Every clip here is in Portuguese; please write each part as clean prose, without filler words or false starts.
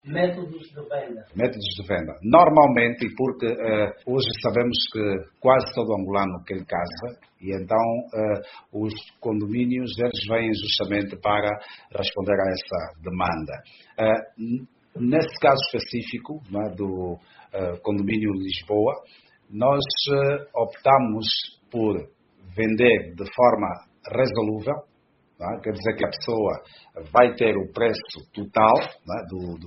Métodos de venda. Métodos de venda. Normalmente, porque hoje sabemos que quase todo angolano quer casa, e então os condomínios eles vêm justamente para responder a essa demanda. Nesse caso específico, né, do condomínio Lisboa, nós optamos por vender de forma resolúvel. Quer dizer que a pessoa vai ter o preço total, né,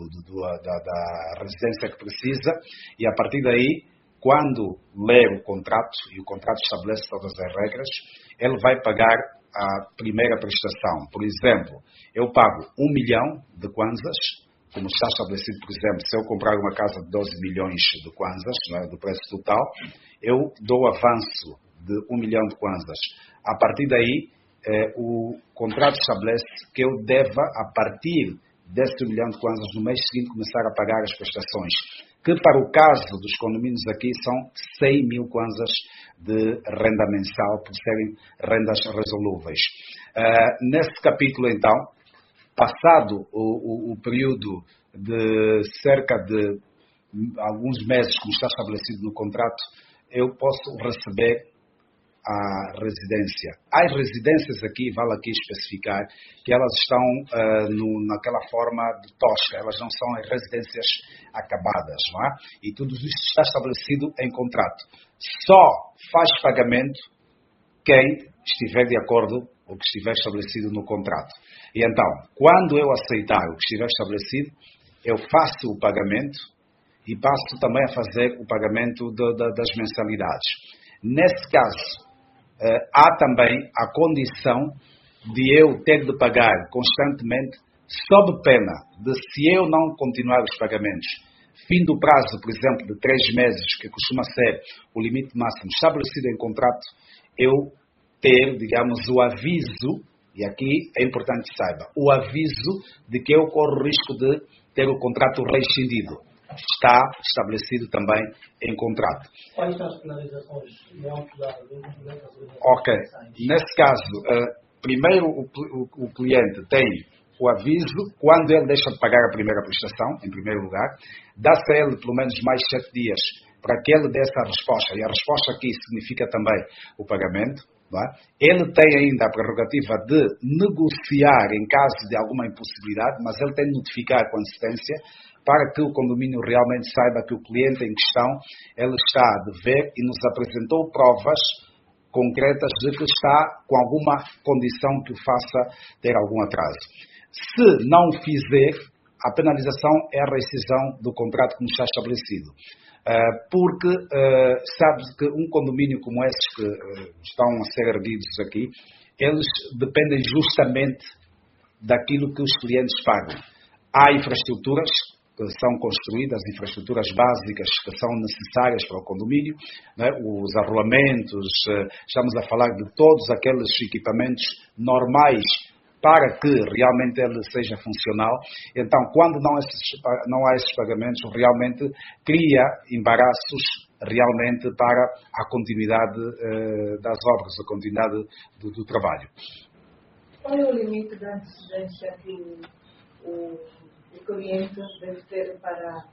da residência que precisa, e a partir daí, quando ler o contrato, e o contrato estabelece todas as regras, ele vai pagar a primeira prestação. Por exemplo, eu pago 1 milhão de kwanzas, como está estabelecido, por exemplo, se eu comprar uma casa de 12 milhões de kwanzas, né, do preço total, eu dou avanço de 1 milhão de kwanzas. A partir daí, o contrato estabelece que eu deva, a partir desse 1 milhão de kwanzas, no mês seguinte, começar a pagar as prestações, que para o caso dos condomínios aqui são 100 mil kwanzas de renda mensal, por serem rendas resolúveis. Nesse capítulo, então, passado o período de cerca de alguns meses, como está estabelecido no contrato, eu posso receber a residência. As residências aqui, vale aqui especificar, que elas estão naquela forma de tosca, elas não são as residências acabadas, não é? E tudo isso está estabelecido em contrato. Só faz pagamento quem estiver de acordo com o que estiver estabelecido no contrato. E então, quando eu aceitar o que estiver estabelecido, eu faço o pagamento e passo também a fazer o pagamento das mensalidades. Nesse caso, há também a condição de eu ter de pagar constantemente, sob pena de, se eu não continuar os pagamentos, fim do prazo, por exemplo, de 3 meses, que costuma ser o limite máximo estabelecido em contrato, eu ter, digamos, o aviso, e aqui é importante que saiba, o aviso de que eu corro o risco de ter o contrato rescindido. Está estabelecido também em contrato. Quais são as penalizações? Ok. Nesse caso, primeiro o cliente tem o aviso, quando ele deixa de pagar a primeira prestação, em primeiro lugar, dá-se a ele pelo menos mais 7 dias para que ele dê essa resposta, e a resposta aqui significa também o pagamento. Não é? Ele tem ainda a prerrogativa de negociar em caso de alguma impossibilidade, mas ele tem de notificar com antecedência para que o condomínio realmente saiba que o cliente em questão ele está a dever e nos apresentou provas concretas de que está com alguma condição que o faça ter algum atraso. Se não o fizer, a penalização é a rescisão do contrato como está estabelecido. Porque sabe que um condomínio como esses que estão a ser erguidos aqui, eles dependem justamente daquilo que os clientes pagam. Há infraestruturas que são construídas, infraestruturas básicas que são necessárias para o condomínio, né? Os arruamentos, estamos a falar de todos aqueles equipamentos normais para que realmente ele seja funcional. Então, quando não há esses pagamentos, realmente cria embaraços realmente para a continuidade das obras, a continuidade do trabalho. Qual é o limite da antecedência que o cliente deve ter para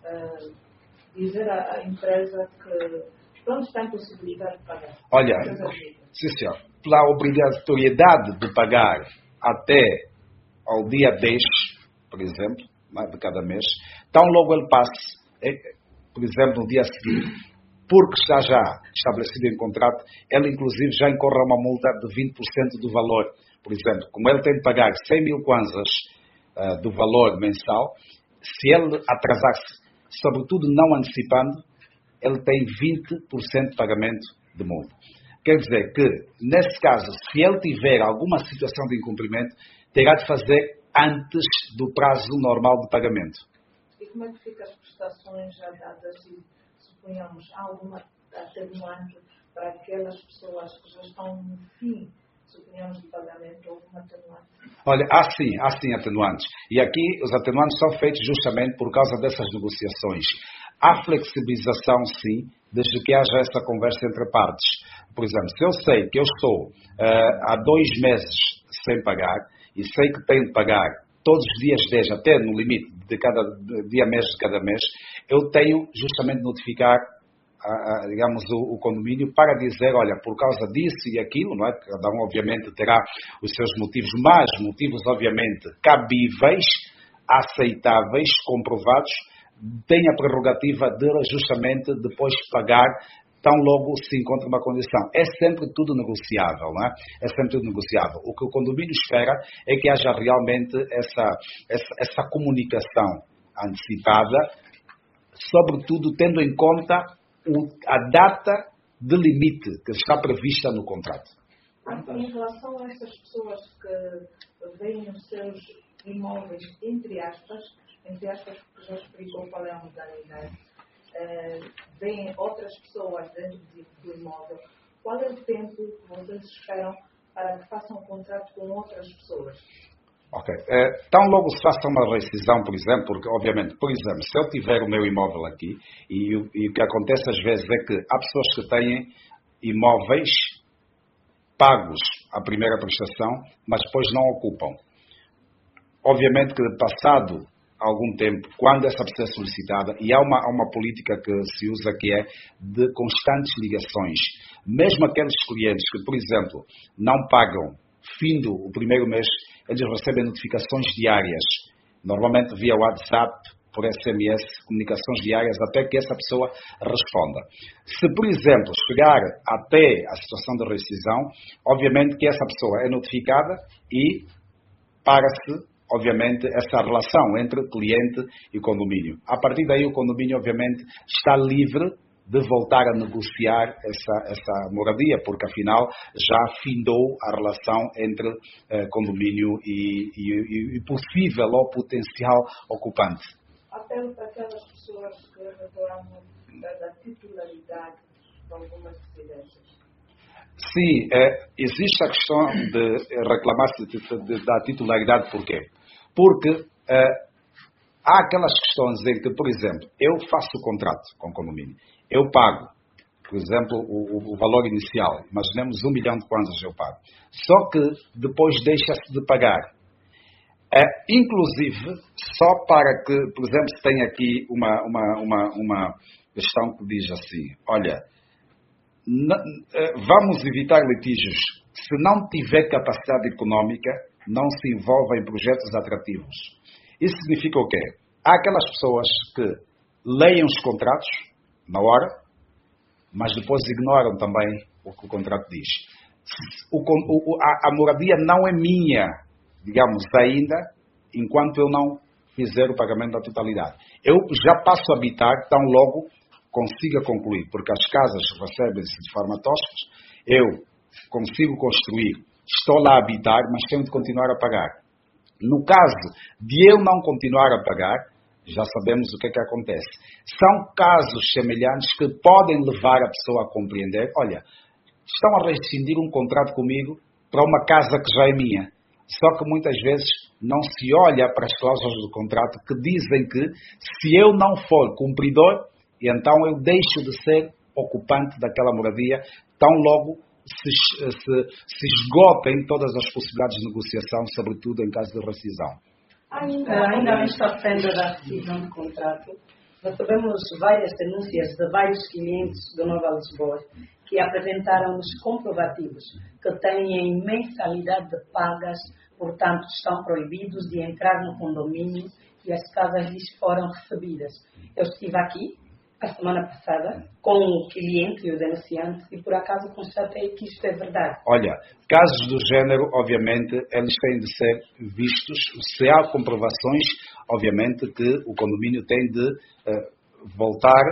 dizer à empresa que pronto, está impossibilitado de pagar? Olha, sim senhor, pela obrigatoriedade de pagar até ao dia 10, por exemplo, de cada mês, tão logo ele passe, por exemplo, no dia seguinte, porque está já estabelecido em contrato, ele inclusive já incorre uma multa de 20% do valor. Por exemplo, como ele tem de pagar 100 mil kwanzas do valor mensal, se ele atrasar-se, sobretudo não antecipando, ele tem 20% de pagamento de multa. Quer dizer que, nesse caso, se ele tiver alguma situação de incumprimento, terá de fazer antes do prazo normal de pagamento. E como é que ficam as prestações já dadas, se suponhamos alguma atenuante para aquelas pessoas que já estão no fim, suponhamos, de pagamento, alguma atenuante? Olha, há sim atenuantes. E aqui os atenuantes são feitos justamente por causa dessas negociações. Há flexibilização, sim, desde que haja essa conversa entre partes. Por exemplo, se eu sei que eu estou há 2 meses sem pagar e sei que tenho de pagar todos os dias 10, até no limite de dia mês de cada mês, eu tenho justamente de notificar digamos, o condomínio para dizer, olha, por causa disso e aquilo, não é? Cada um obviamente terá os seus motivos, mas motivos obviamente cabíveis, aceitáveis, comprovados, tem a prerrogativa de justamente depois pagar tão logo se encontra uma condição. É sempre tudo negociável, não é? É sempre tudo negociável. O que o condomínio espera é que haja realmente essa comunicação antecipada, sobretudo tendo em conta a data de limite que está prevista no contrato. Em relação a essas pessoas que veem os seus imóveis, entre aspas, porque já explicou qual é a modalidade, veem outras pessoas dentro do imóvel, qual é o tempo que vocês esperam para que façam um contrato com outras pessoas? Ok. Tão logo se faça uma rescisão, por exemplo, porque, obviamente, por exemplo, se eu tiver o meu imóvel aqui, e o que acontece às vezes é que há pessoas que têm imóveis pagos à primeira prestação, mas depois não ocupam. Obviamente que passado algum tempo, quando essa pessoa é solicitada, e há uma política que se usa que é de constantes ligações, mesmo aqueles clientes que, por exemplo, não pagam findo o primeiro mês, eles recebem notificações diárias, normalmente via WhatsApp, por SMS, comunicações diárias, até que essa pessoa responda. Se, por exemplo, chegar até a situação de rescisão, obviamente que essa pessoa é notificada e para-se, obviamente, essa relação entre cliente e condomínio. A partir daí, o condomínio, obviamente, está livre de voltar a negociar essa moradia, porque afinal já findou a relação entre condomínio e possível ou potencial ocupante. Apelo para aquelas pessoas que reclamam da titularidade de algumas residências. Sim, existe a questão de reclamar-se da titularidade. Por quê? Porque há aquelas questões em que, por exemplo, eu faço o contrato com o condomínio, eu pago, por exemplo, o valor inicial, imaginemos 1 milhão de kwanzas eu pago, só que depois deixa-se de pagar. Inclusive, só para que, por exemplo, se tem aqui uma questão que diz assim, olha, vamos evitar litígios. Se não tiver capacidade econômica, não se envolva em projetos atrativos. Isso significa o quê? Há aquelas pessoas que leem os contratos na hora, mas depois ignoram também o que o contrato diz. A moradia não é minha, digamos, ainda, enquanto eu não fizer o pagamento da totalidade. Eu já passo a habitar tão logo consiga concluir, porque as casas recebem-se de forma toscas, eu consigo construir, estou lá a habitar, mas tenho de continuar a pagar. No caso de eu não continuar a pagar, já sabemos o que é que acontece. São casos semelhantes que podem levar a pessoa a compreender, olha, estão a rescindir um contrato comigo para uma casa que já é minha. Só que muitas vezes não se olha para as cláusulas do contrato que dizem que se eu não for cumpridor, então eu deixo de ser ocupante daquela moradia, tão logo se esgotem todas as possibilidades de negociação, sobretudo em caso de rescisão. Ainda nesta fenda da rescisão de contrato, recebemos várias denúncias de vários clientes do Nova Lisboa que apresentaram-nos comprovativos que têm mensalidade de pagas, portanto estão proibidos de entrar no condomínio e as casas lhes foram recebidas. Eu estive aqui a semana passada com o cliente e o denunciante e por acaso constatei que isto é verdade. Olha, casos do género, obviamente, eles têm de ser vistos. Se há comprovações, obviamente que o condomínio tem de voltar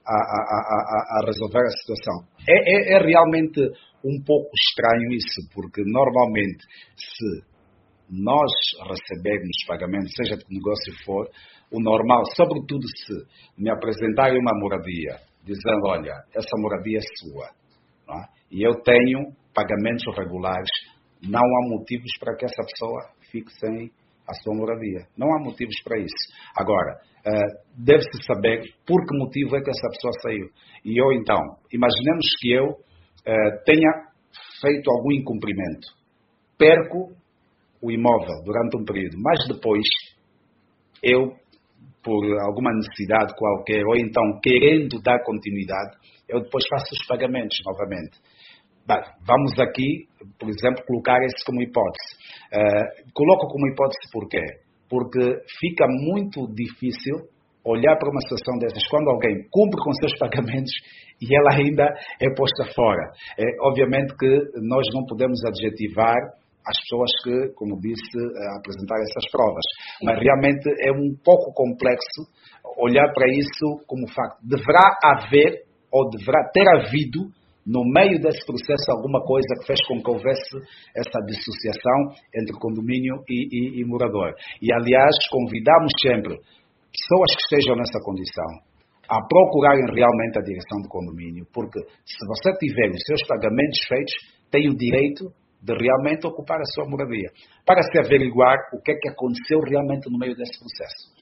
a resolver a situação. É realmente um pouco estranho isso, porque normalmente se nós recebermos pagamento, seja de que negócio for, o normal, sobretudo se me apresentarem uma moradia, dizendo, olha, essa moradia é sua, não é? E eu tenho pagamentos regulares, não há motivos para que essa pessoa fique sem a sua moradia. Não há motivos para isso. Agora, deve-se saber por que motivo é que essa pessoa saiu. E eu, então, imaginemos que eu tenha feito algum incumprimento, perco o imóvel durante um período, mas depois eu por alguma necessidade qualquer, ou então querendo dar continuidade, eu depois faço os pagamentos novamente. Bem, vamos aqui, por exemplo, colocar isso como hipótese. Coloco como hipótese por quê? Porque fica muito difícil olhar para uma situação dessas quando alguém cumpre com seus pagamentos e ela ainda é posta fora. Obviamente que nós não podemos adjetivar as pessoas que, como disse, apresentaram essas provas. Mas realmente é um pouco complexo olhar para isso como facto. Deverá haver ou deverá ter havido no meio desse processo alguma coisa que fez com que houvesse essa dissociação entre condomínio e morador. E, aliás, convidamos sempre pessoas que estejam nessa condição a procurarem realmente a direção do condomínio, porque se você tiver os seus pagamentos feitos, tem o direito de realmente ocupar a sua moradia, para se averiguar o que é que aconteceu realmente no meio desse processo.